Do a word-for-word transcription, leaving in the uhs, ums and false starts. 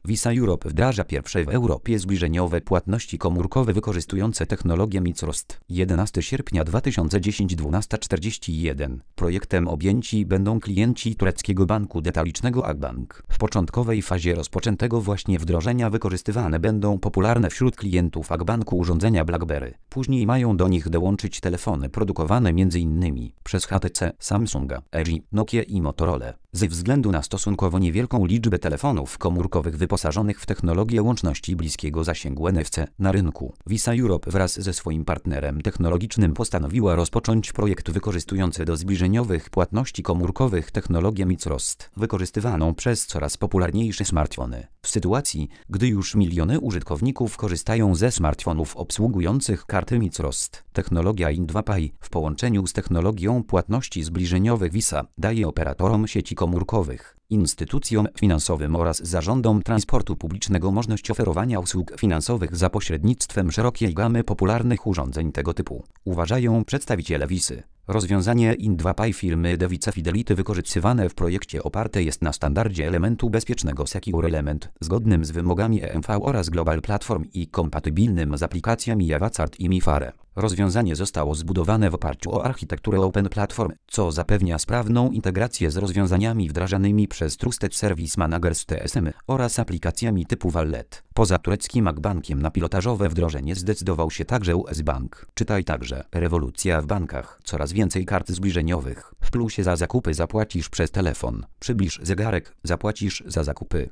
Visa Europe wdraża pierwsze w Europie zbliżeniowe płatności komórkowe wykorzystujące technologię MICROST. jedenastego sierpnia dwa tysiące dziesiątego dwunasta czterdzieści jeden. Projektem objęci będą klienci tureckiego banku detalicznego Akbank. W początkowej fazie rozpoczętego właśnie wdrożenia wykorzystywane będą popularne wśród klientów Akbanku urządzenia BlackBerry. Później mają do nich dołączyć telefony produkowane m.in. przez H T C, Samsunga, L G, Nokia i Motorola. Ze względu na stosunkowo niewielką liczbę telefonów komórkowych wyposażonych w technologię łączności bliskiego zasięgu N F C na rynku, Visa Europe wraz ze swoim partnerem technologicznym postanowiła rozpocząć projekt wykorzystujący do zbliżeniowych płatności komórkowych technologię MICROST, wykorzystywaną przez coraz popularniejsze smartfony. W sytuacji, gdy już miliony użytkowników korzystają ze smartfonów obsługujących karty MICROST, technologia I N dwa Pay w połączeniu z technologią płatności zbliżeniowych Visa daje operatorom sieci komórkowych, instytucjom finansowym oraz zarządom transportu publicznego możliwość oferowania usług finansowych za pośrednictwem szerokiej gamy popularnych urządzeń tego typu, uważają przedstawiciele Visy. Rozwiązanie I N dwa Pay firmy Device Fidelity wykorzystywane w projekcie oparte jest na standardzie elementu bezpiecznego Secure Element, zgodnym z wymogami E M V oraz Global Platform i kompatybilnym z aplikacjami Avazart i Mifare. Rozwiązanie zostało zbudowane w oparciu o architekturę Open Platform, co zapewnia sprawną integrację z rozwiązaniami wdrażanymi przez Trusted Service Managers T S M oraz aplikacjami typu Wallet. Poza tureckim Akbankiem na pilotażowe wdrożenie zdecydował się także U S Bank. Czytaj także rewolucja w bankach. Coraz więcej kart zbliżeniowych. W plusie za zakupy zapłacisz przez telefon. Przybliż zegarek, zapłacisz za zakupy.